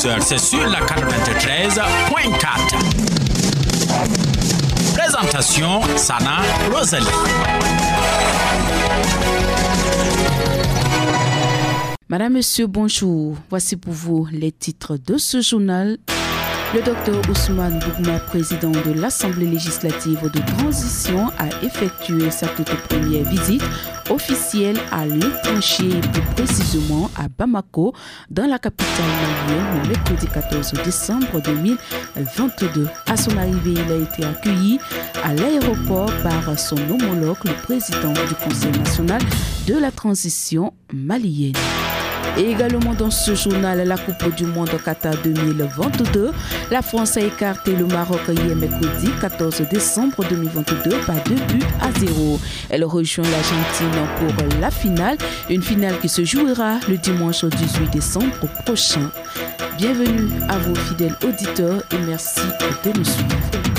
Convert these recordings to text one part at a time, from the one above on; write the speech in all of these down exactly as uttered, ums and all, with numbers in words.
heures, c'est sur la quatre-vingt-treize point quatre. Présentation, Sana Rosalie. Madame, Monsieur, bonjour. Voici pour vous les titres de ce journal. Le docteur Ousmane Bougma, président de l'Assemblée législative de transition, a effectué sa toute première visite officielle à l'étranger, plus précisément à Bamako, dans la capitale malienne, le mercredi quatorze décembre deux mille vingt-deux. À son arrivée, il a été accueilli à l'aéroport par son homologue, le président du Conseil national de la transition malienne. Et également dans ce journal, la Coupe du Monde Qatar deux mille vingt-deux, la France a écarté le Maroc hier mercredi quatorze décembre deux mille vingt-deux par deux buts à zéro. Elle rejoint l'Argentine pour la finale, une finale qui se jouera le dimanche dix-huit décembre prochain. Bienvenue à vos fidèles auditeurs et merci de nous suivre.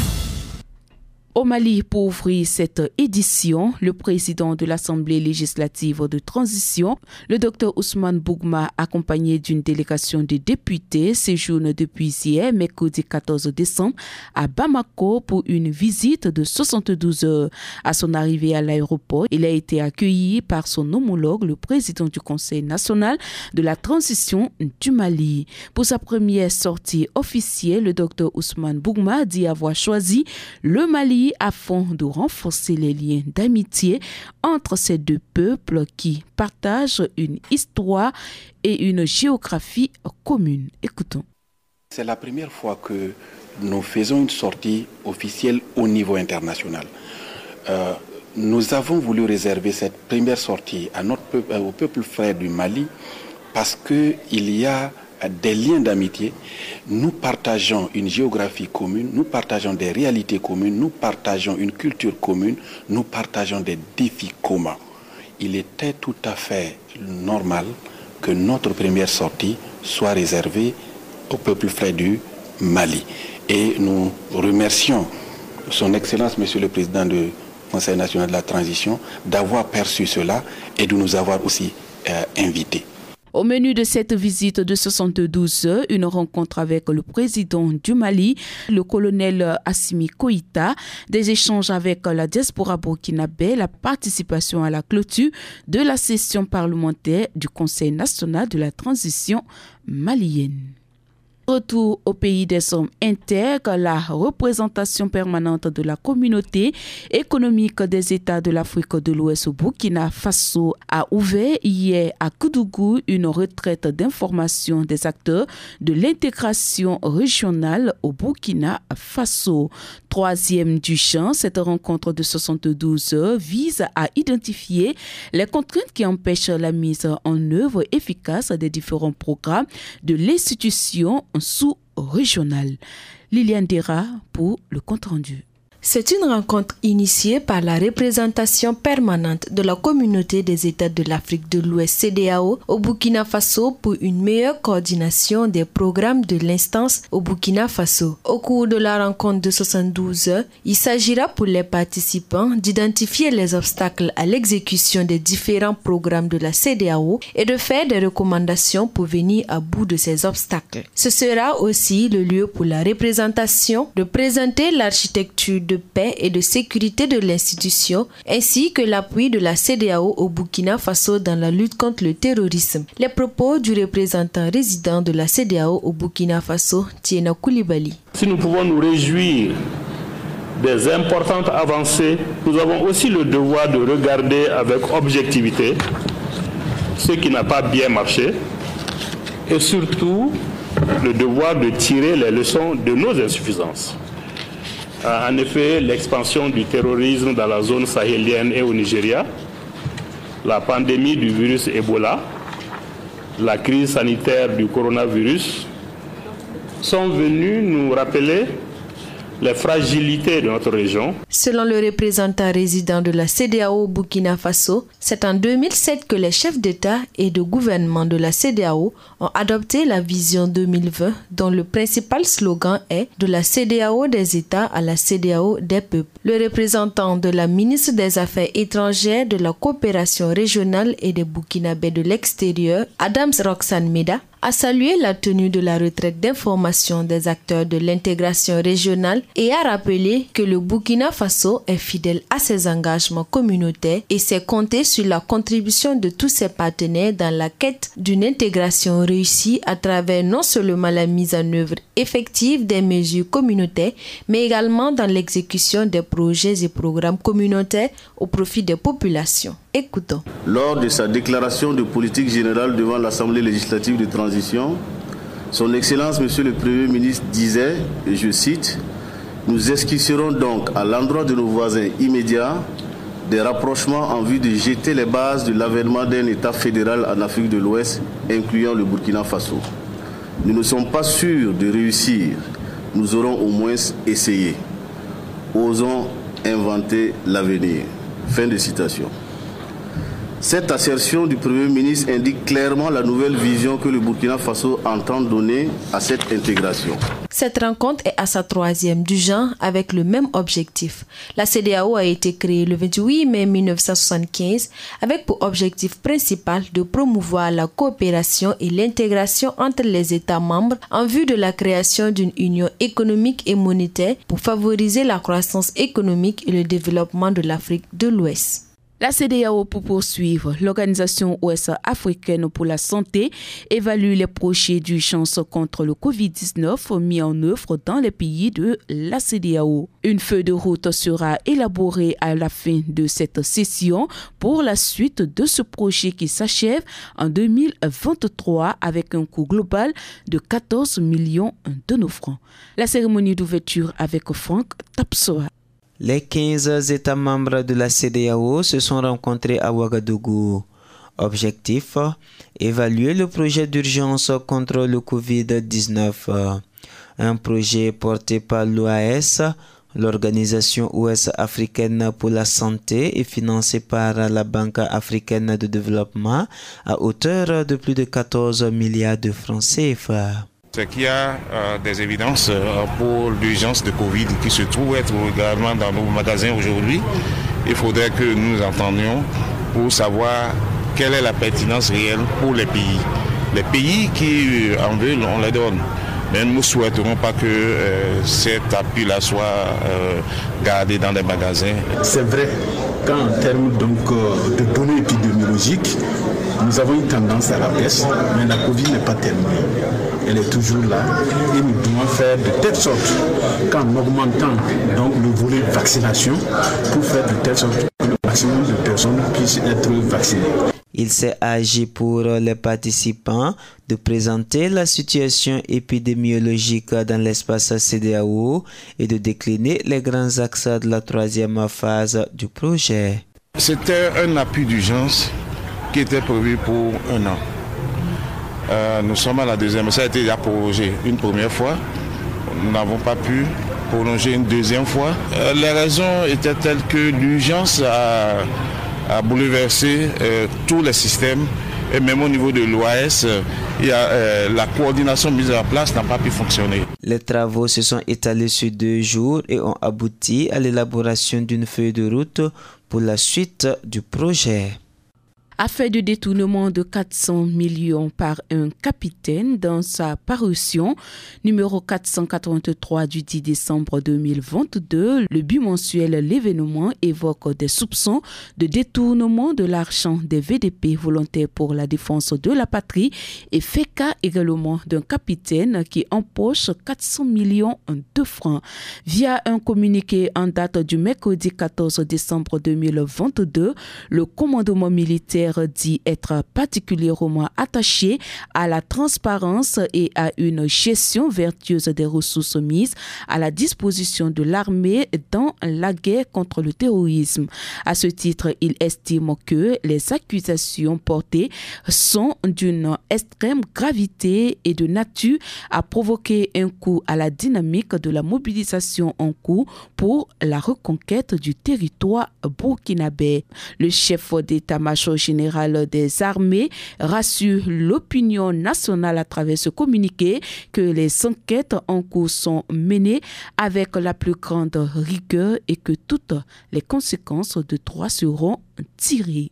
Au Mali, pour ouvrir cette édition, le président de l'Assemblée législative de transition, le docteur Ousmane Bougma, accompagné d'une délégation de députés, séjourne depuis hier, mercredi quatorze décembre, à Bamako pour une visite de soixante-douze heures. À son arrivée à l'aéroport, il a été accueilli par son homologue, le président du Conseil national de la transition du Mali. Pour sa première sortie officielle, le docteur Ousmane Bougma dit avoir choisi le Mali afin de renforcer les liens d'amitié entre ces deux peuples qui partagent une histoire et une géographie commune. Écoutons. C'est la première fois que nous faisons une sortie officielle au niveau international. Euh, nous avons voulu réserver cette première sortie à notre peuple, au peuple frère du Mali parce qu'il y a des liens d'amitié, nous partageons une géographie commune, nous partageons des réalités communes, nous partageons une culture commune, nous partageons des défis communs. Il était tout à fait normal que notre première sortie soit réservée au peuple frère du Mali. Et nous remercions son Excellence, Monsieur le Président du Conseil national de la transition, d'avoir perçu cela et de nous avoir aussi euh, invités. Au menu de cette visite de soixante-douze heures, une rencontre avec le président du Mali, le colonel Assimi Koïta, des échanges avec la diaspora burkinabé, la participation à la clôture de la session parlementaire du Conseil national de la transition malienne. Retour au pays des hommes intègres, la représentation permanente de la communauté économique des États de l'Afrique de l'Ouest au Burkina Faso a ouvert hier à Koudougou une retraite d'information des acteurs de l'intégration régionale au Burkina Faso. Troisième du genre, cette rencontre de soixante-douze heures vise à identifier les contraintes qui empêchent la mise en œuvre efficace des différents programmes de l'institution sous-régionale. Liliane Dera pour le compte-rendu. C'est une rencontre initiée par la représentation permanente de la communauté des États de l'Afrique de l'Ouest C E D E A O au Burkina Faso pour une meilleure coordination des programmes de l'instance au Burkina Faso. Au cours de la rencontre de soixante-douze heures, il s'agira pour les participants d'identifier les obstacles à l'exécution des différents programmes de la C E D E A O et de faire des recommandations pour venir à bout de ces obstacles. Ce sera aussi le lieu pour la représentation de présenter l'architecture de paix et de sécurité de l'institution, ainsi que l'appui de la C E D E A O au Burkina Faso dans la lutte contre le terrorisme. Les propos du représentant résident de la C E D E A O au Burkina Faso, Tiena Koulibaly. Si nous pouvons nous réjouir des importantes avancées, nous avons aussi le devoir de regarder avec objectivité ce qui n'a pas bien marché et surtout le devoir de tirer les leçons de nos insuffisances. En effet, l'expansion du terrorisme dans la zone sahélienne et au Nigeria, la pandémie du virus Ebola, la crise sanitaire du coronavirus sont venus nous rappeler les fragilités de notre région. Selon le représentant résident de la C E D E A O au Burkina Faso, c'est en deux mille sept que les chefs d'État et de gouvernement de la C E D E A O ont adopté la vision deux mille vingt dont le principal slogan est « De la C E D E A O des États à la C E D E A O des peuples ». Le représentant de la ministre des Affaires étrangères, de la coopération régionale et des Burkinabés de l'extérieur, Adams Roxane Meda, a salué la tenue de la retraite d'information des acteurs de l'intégration régionale et a rappelé que le Burkina Faso est fidèle à ses engagements communautaires et s'est compté sur la contribution de tous ses partenaires dans la quête d'une intégration réussie à travers non seulement la mise en œuvre effective des mesures communautaires, mais également dans l'exécution des projets et programmes communautaires au profit des populations. Écoutons. Lors de sa déclaration de politique générale devant l'Assemblée législative de transition, son Excellence, Monsieur le Premier ministre, disait, et je cite, « Nous esquisserons donc à l'endroit de nos voisins immédiats des rapprochements en vue de jeter les bases de l'avènement d'un État fédéral en Afrique de l'Ouest, incluant le Burkina Faso. Nous ne sommes pas sûrs de réussir, nous aurons au moins essayé. Osons inventer l'avenir. » Fin de citation. Cette assertion du Premier ministre indique clairement la nouvelle vision que le Burkina Faso entend donner à cette intégration. Cette rencontre est à sa troisième du genre avec le même objectif. La C E D E A O a été créée le vingt-huit mai mille neuf cent soixante-quinze avec pour objectif principal de promouvoir la coopération et l'intégration entre les États membres en vue de la création d'une union économique et monétaire pour favoriser la croissance économique et le développement de l'Afrique de l'Ouest. La C E D E A O, pour poursuivre, l'Organisation ouest-africaine pour la santé évalue les projets d'urgence contre le covid dix-neuf mis en œuvre dans les pays de la C E D E A O. Une feuille de route sera élaborée à la fin de cette session pour la suite de ce projet qui s'achève en deux mille vingt-trois avec un coût global de quatorze millions de nos francs. La cérémonie d'ouverture avec Franck Tapsoa. Les quinze États membres de la C E D E A O se sont rencontrés à Ouagadougou. Objectif, évaluer le projet d'urgence contre le covid dix-neuf. Un projet porté par l'O A S, l'Organisation ouest-africaine pour la santé, et financé par la Banque africaine de développement à hauteur de plus de quatorze milliards de francs C F A. C'est qu'il y a euh, des évidences euh, pour l'urgence de Covid qui se trouve être également dans nos magasins aujourd'hui. Il faudrait que nous nous entendions pour savoir quelle est la pertinence réelle pour les pays. Les pays qui en veulent, on les donne. Mais nous ne souhaiterons pas que euh, cet appui-là soit euh, gardé dans les magasins. C'est vrai qu'en termes donc, euh, de données épidémiologiques, nous avons une tendance à la baisse, mais la Covid n'est pas terminée. Elle est toujours là et nous devons faire de telle sorte qu'en augmentant donc, le volet vaccination pour faire de telle sorte que le maximum de personnes puissent être vaccinées. Il s'est agi pour les participants de présenter la situation épidémiologique dans l'espace C E D E A O et de décliner les grands axes de la troisième phase du projet. C'était un appui d'urgence qui était prévu pour un an. Euh, nous sommes à la deuxième, ça a été déjà prolongé une première fois. Nous n'avons pas pu prolonger une deuxième fois. Euh, les raisons étaient telles que l'urgence a, a bouleversé euh, tous les systèmes. Et même au niveau de l'O A S, il y a, euh, la coordination mise en place n'a pas pu fonctionner. Les travaux se sont étalés sur deux jours et ont abouti à l'élaboration d'une feuille de route pour la suite du projet. Affaire de détournement de quatre cents millions par un capitaine dans sa parution numéro quatre cent quatre-vingt-trois du dix décembre deux mille vingt-deux, le bimensuel L'événement évoque des soupçons de détournement de l'argent des V D P volontaires pour la défense de la patrie et fait cas également d'un capitaine qui empoche quatre cents millions de francs. Via un communiqué en date du mercredi quatorze décembre deux mille vingt-deux, le commandement militaire dit être particulièrement attaché à la transparence et à une gestion vertueuse des ressources mises à la disposition de l'armée dans la guerre contre le terrorisme. À ce titre, il estime que les accusations portées sont d'une extrême gravité et de nature à provoquer un coup à la dynamique de la mobilisation en cours pour la reconquête du territoire burkinabé. Le chef d'état-major général des armées rassure l'opinion nationale à travers ce communiqué que les enquêtes en cours sont menées avec la plus grande rigueur et que toutes les conséquences de droit seront tirées.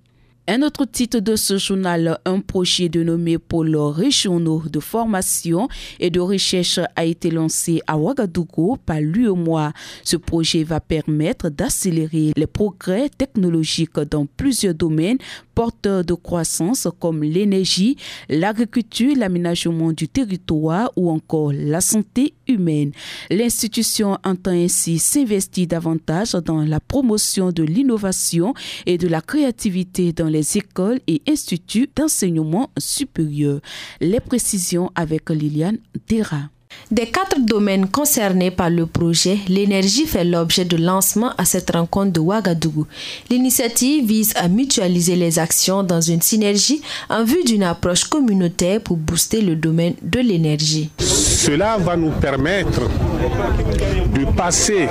Un autre titre de ce journal, un projet dénommé Pôle régionaux de formation et de recherche a été lancé à Ouagadougou par l'U E M O A. Ce projet va permettre d'accélérer les progrès technologiques dans plusieurs domaines porteurs de croissance comme l'énergie, l'agriculture, l'aménagement du territoire ou encore la santé humaine. L'institution entend ainsi s'investir davantage dans la promotion de l'innovation et de la créativité dans les écoles et instituts d'enseignement supérieur. Les précisions avec Liliane Dera. Des quatre domaines concernés par le projet, l'énergie fait l'objet de lancement à cette rencontre de Ouagadougou. L'initiative vise à mutualiser les actions dans une synergie en vue d'une approche communautaire pour booster le domaine de l'énergie. Cela va nous permettre de passer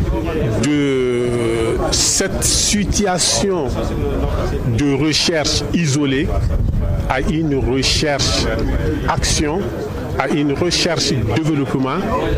de cette situation de recherche isolée à une recherche action, à une recherche-développement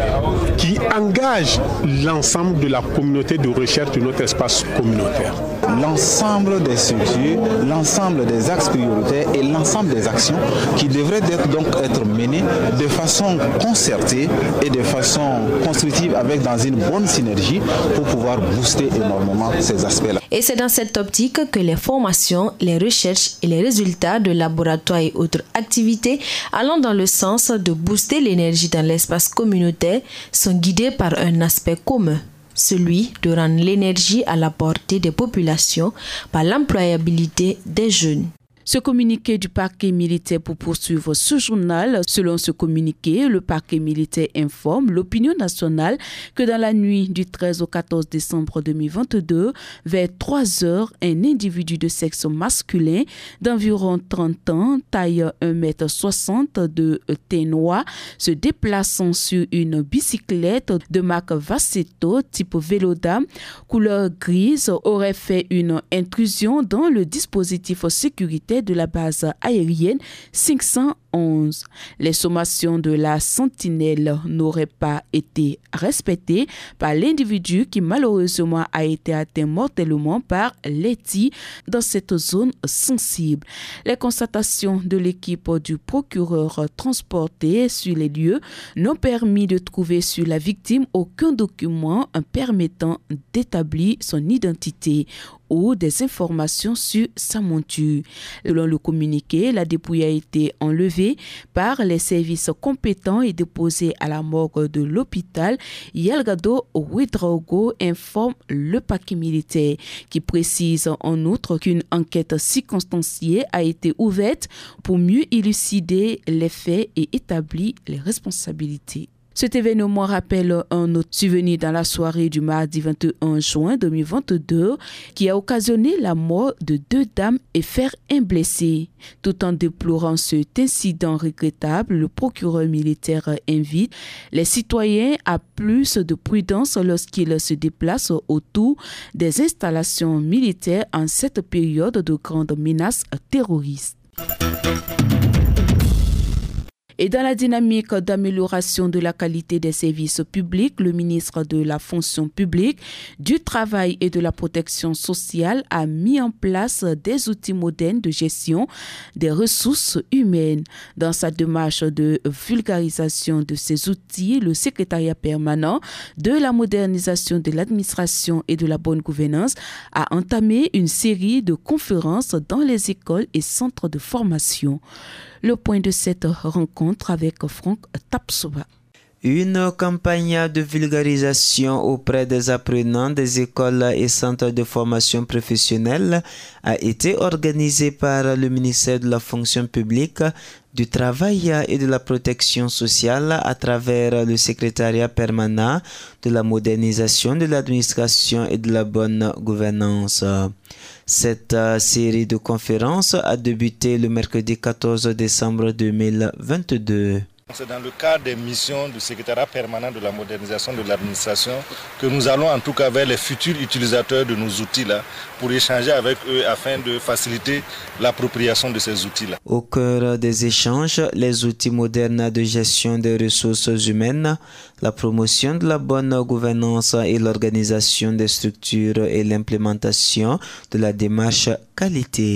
qui engage l'ensemble de la communauté de recherche de notre espace communautaire. L'ensemble des structures, l'ensemble des axes prioritaires et l'ensemble des actions qui devraient être, donc être menées de façon concertée et de façon constructive avec dans une bonne synergie pour pouvoir booster énormément ces aspects-là. Et c'est dans cette optique que les formations, les recherches et les résultats de laboratoires et autres activités allant dans le sens de booster l'énergie dans l'espace communautaire sont guidés par un aspect commun, celui de rendre l'énergie à la portée des populations par l'employabilité des jeunes. Ce communiqué du parquet militaire pour poursuivre ce journal. Selon ce communiqué, le parquet militaire informe l'opinion nationale que dans la nuit du treize au quatorze décembre deux mille vingt-deux, vers trois heures, un individu de sexe masculin d'environ trente ans, taille un mètre soixante, de teint noir, se déplaçant sur une bicyclette de marque Vassetto type Vélodam, couleur grise, aurait fait une intrusion dans le dispositif sécuritaire de la base aérienne cinq cent onze. Les sommations de la sentinelle n'auraient pas été respectées par l'individu qui malheureusement a été atteint mortellement par les tirs dans cette zone sensible. Les constatations de l'équipe du procureur transportée sur les lieux n'ont permis de trouver sur la victime aucun document permettant d'établir son identité ou des informations sur sa monture. Selon le communiqué, la dépouille a été enlevée par les services compétents et déposée à la morgue de l'hôpital Yelgado Ouedraogo, informe le parquet militaire, qui précise en outre qu'une enquête circonstanciée a été ouverte pour mieux élucider les faits et établir les responsabilités. Cet événement rappelle un autre souvenir dans la soirée du mardi vingt et un juin deux mille vingt-deux qui a occasionné la mort de deux dames et faire un blessé. Tout en déplorant cet incident regrettable, le procureur militaire invite les citoyens à plus de prudence lorsqu'ils se déplacent autour des installations militaires en cette période de grande menace terroriste. Et dans la dynamique d'amélioration de la qualité des services publics, le ministre de la Fonction publique, du Travail et de la Protection sociale a mis en place des outils modernes de gestion des ressources humaines. Dans sa démarche de vulgarisation de ces outils, le secrétariat permanent de la modernisation de l'administration et de la bonne gouvernance a entamé une série de conférences dans les écoles et centres de formation. Le point de cette rencontre avec Franck Tapsoba. Une campagne de vulgarisation auprès des apprenants des écoles et centres de formation professionnelle a été organisée par le ministère de la Fonction publique, du Travail et de la Protection sociale à travers le secrétariat permanent de la modernisation de l'administration et de la bonne gouvernance. Cette série de conférences a débuté le mercredi quatorze décembre deux mille vingt-deux. C'est dans le cadre des missions du secrétariat permanent de la modernisation de l'administration que nous allons en tout cas vers les futurs utilisateurs de nos outils-là pour échanger avec eux afin de faciliter l'appropriation de ces outils-là. Au cœur des échanges, les outils modernes de gestion des ressources humaines, la promotion de la bonne gouvernance et l'organisation des structures et l'implémentation de la démarche qualité.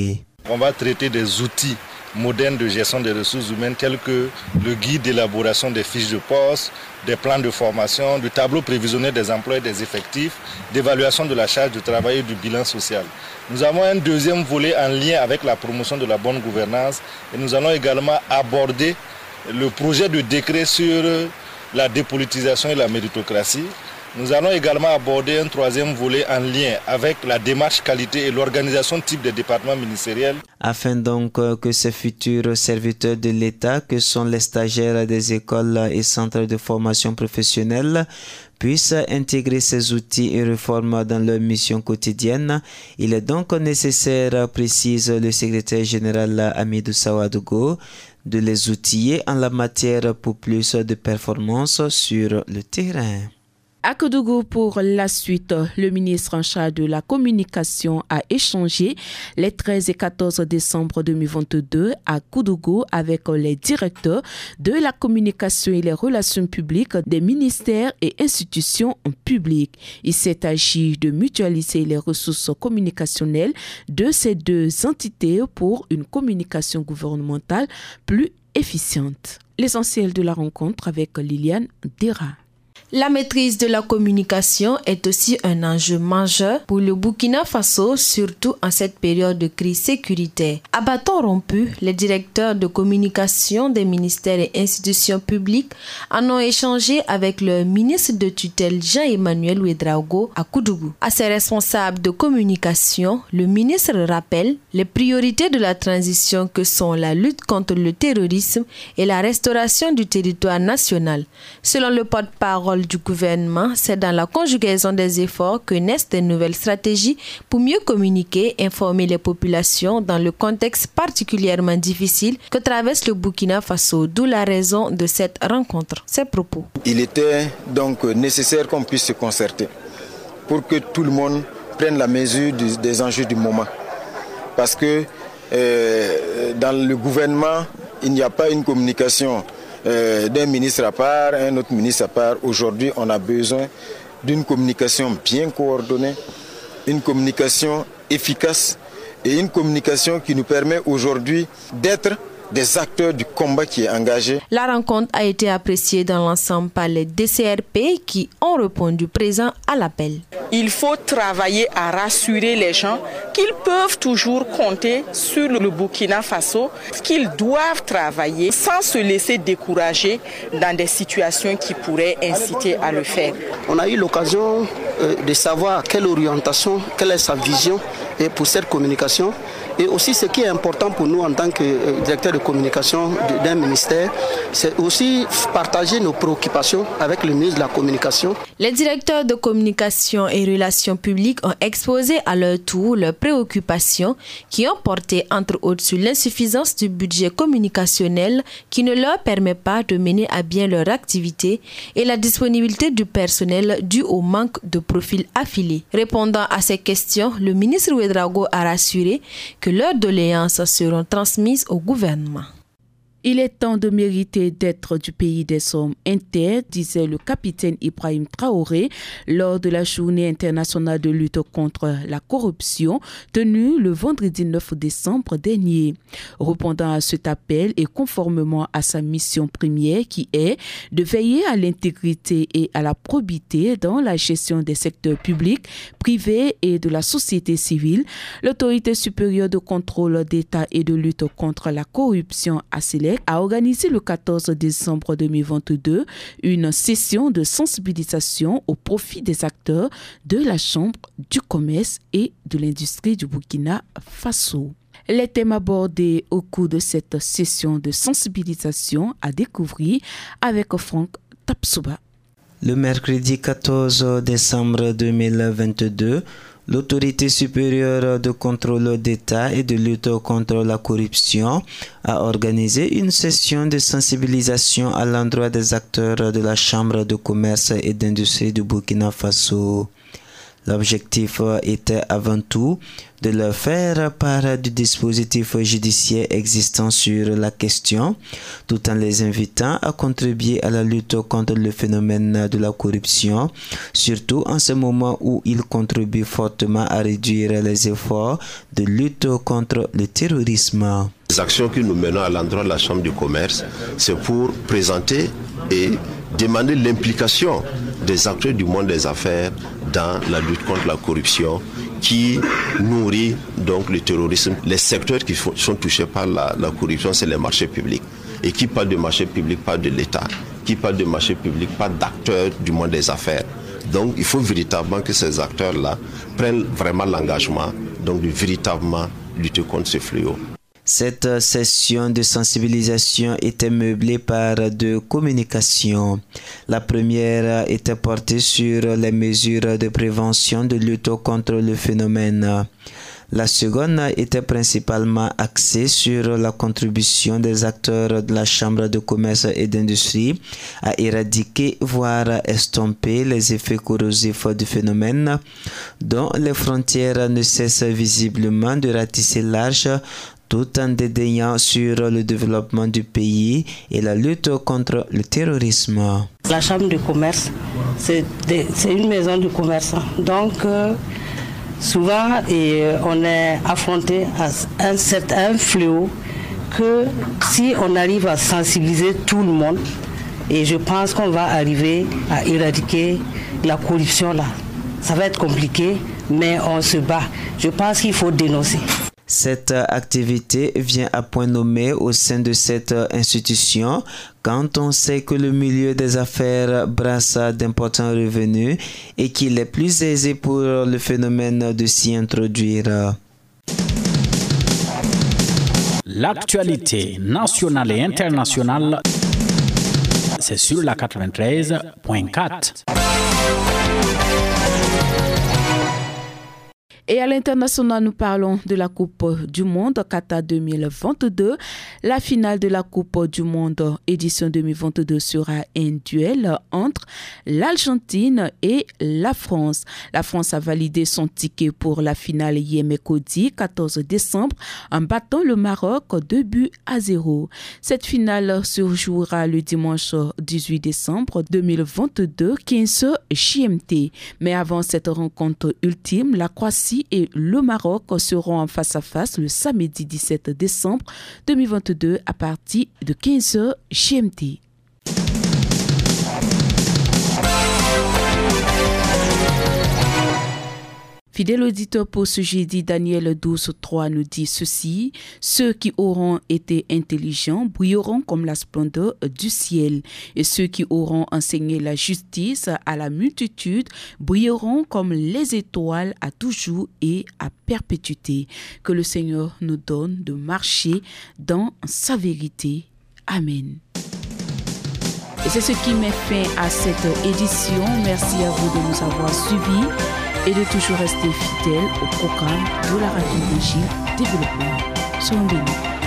On va traiter des outils modernes de gestion des ressources humaines tels que le guide d'élaboration des fiches de poste, des plans de formation, du tableau prévisionnel des emplois et des effectifs, d'évaluation de la charge de travail et du bilan social. Nous avons un deuxième volet en lien avec la promotion de la bonne gouvernance et nous allons également aborder le projet de décret sur la dépolitisation et la méritocratie. Nous allons également aborder un troisième volet en lien avec la démarche qualité et l'organisation type des départements ministériels. Afin donc que ces futurs serviteurs de l'État, que sont les stagiaires des écoles et centres de formation professionnelle, puissent intégrer ces outils et réformes dans leur mission quotidienne, il est donc nécessaire, précise le secrétaire général Hamidou Sawadogo, de les outiller en la matière pour plus de performances sur le terrain. À Koudougou, pour la suite, le ministre en charge de la communication a échangé les treize et quatorze décembre deux mille vingt-deux à Koudougou avec les directeurs de la communication et les relations publiques des ministères et institutions publiques. Il s'est agi de mutualiser les ressources communicationnelles de ces deux entités pour une communication gouvernementale plus efficiente. L'essentiel de la rencontre avec Liliane Dera. La maîtrise de la communication est aussi un enjeu majeur pour le Burkina Faso, surtout en cette période de crise sécuritaire. À bâton rompu, les directeurs de communication des ministères et institutions publiques en ont échangé avec le ministre de tutelle Jean-Emmanuel Ouedraogo à Koudougou. À ses responsables de communication, le ministre rappelle les priorités de la transition que sont la lutte contre le terrorisme et la restauration du territoire national. Selon le porte-parole du gouvernement, c'est dans la conjugaison des efforts que naissent de nouvelles stratégies pour mieux communiquer et informer les populations dans le contexte particulièrement difficile que traverse le Burkina Faso, d'où la raison de cette rencontre. Ces propos. Il était donc nécessaire qu'on puisse se concerter pour que tout le monde prenne la mesure du, des enjeux du moment. Parce que euh, dans le gouvernement, il n'y a pas une communication Euh, d'un ministre à part, un autre ministre à part. Aujourd'hui, on a besoin d'une communication bien coordonnée, une communication efficace et une communication qui nous permet aujourd'hui d'être des acteurs du combat qui est engagé. La rencontre a été appréciée dans l'ensemble par les D C R P qui ont répondu présent à l'appel. Il faut travailler à rassurer les gens qu'ils peuvent toujours compter sur le Burkina Faso, qu'ils doivent travailler sans se laisser décourager dans des situations qui pourraient inciter à le faire. On a eu l'occasion de savoir quelle orientation, quelle est sa vision pour cette communication. Et aussi, ce qui est important pour nous en tant que directeur de communication d'un ministère, c'est aussi partager nos préoccupations avec le ministre de la Communication. Les directeurs de communication et relations publiques ont exposé à leur tour leurs préoccupations qui ont porté entre autres sur l'insuffisance du budget communicationnel qui ne leur permet pas de mener à bien leur activité et la disponibilité du personnel dû au manque de profils affiliés. Répondant à ces questions, le ministre Ouedraogo a rassuré que leurs doléances seront transmises au gouvernement. Il est temps de mériter d'être du pays des hommes inter, disait le capitaine Ibrahim Traoré lors de la journée internationale de lutte contre la corruption tenue le vendredi neuf décembre dernier. Répondant à cet appel et conformément à sa mission première qui est de veiller à l'intégrité et à la probité dans la gestion des secteurs publics, privés et de la société civile, l'autorité supérieure de contrôle d'État et de lutte contre la corruption A C E L E C a organisé le quatorze décembre deux mille vingt-deux une session de sensibilisation au profit des acteurs de la Chambre du commerce et de l'industrie du Burkina Faso. Les thèmes abordés au cours de cette session de sensibilisation à découvrir avec Franck Tapsouba. Le mercredi quatorze décembre deux mille vingt-deux, l'autorité supérieure de contrôle d'État et de lutte contre la corruption a organisé une session de sensibilisation à l'endroit des acteurs de la Chambre de commerce et d'industrie du Burkina Faso. L'objectif était avant tout de leur faire part du dispositif judiciaire existant sur la question, tout en les invitant à contribuer à la lutte contre le phénomène de la corruption, surtout en ce moment où il contribue fortement à réduire les efforts de lutte contre le terrorisme. Les actions que nous menons à l'endroit de la Chambre du commerce, c'est pour présenter et demander l'implication des acteurs du monde des affaires dans la lutte contre la corruption qui nourrit donc le terrorisme. Les secteurs qui sont touchés par la, la corruption, c'est les marchés publics. Et qui parle de marchés publics, parle de l'État. Qui parle de marchés publics, parle d'acteurs du monde des affaires. Donc il faut véritablement que ces acteurs-là prennent vraiment l'engagement donc de véritablement lutter contre ce fléau. Cette session de sensibilisation était meublée par deux communications. La première était portée sur les mesures de prévention de lutte contre le phénomène. La seconde était principalement axée sur la contribution des acteurs de la Chambre de commerce et d'industrie à éradiquer, voire estomper les effets corrosifs du phénomène, dont les frontières ne cessent visiblement de ratisser large, tout en dédaignant sur le développement du pays et la lutte contre le terrorisme. La Chambre de commerce, c'est une maison de commerce. Donc, euh, souvent, et, euh, on est affronté à un certain fléau que si on arrive à sensibiliser tout le monde, et je pense qu'on va arriver à éradiquer la corruption là. Ça va être compliqué, mais on se bat. Je pense qu'il faut dénoncer. Cette activité vient à point nommé au sein de cette institution quand on sait que le milieu des affaires brasse d'importants revenus et qu'il est plus aisé pour le phénomène de s'y introduire. L'actualité nationale et internationale, c'est sur la quatre-vingt-treize point quatre. Et à l'international, nous parlons de la Coupe du Monde Qatar deux mille vingt-deux. La finale de la Coupe du Monde édition deux mille vingt-deux sera un duel entre l'Argentine et la France. La France a validé son ticket pour la finale hier mercredi quatorze décembre en battant le Maroc deux buts à zéro. Cette finale se jouera le dimanche dix-huit décembre deux mille vingt-deux, quinze heures G M T. Mais avant cette rencontre ultime, la Croatie et le Maroc seront en face à face le samedi dix-sept décembre deux mille vingt-deux à partir de quinze heures G M T. Fidèle auditeur, pour ce jeudi, Daniel douze trois nous dit ceci: ceux qui auront été intelligents brilleront comme la splendeur du ciel, et ceux qui auront enseigné la justice à la multitude brilleront comme les étoiles à toujours et à perpétuité. Que le Seigneur nous donne de marcher dans sa vérité. Amen. Et c'est ce qui met fin à cette édition. Merci à vous de nous avoir suivis et de toujours rester fidèles au programme de la radio Évangile Développement. Soyez bénis.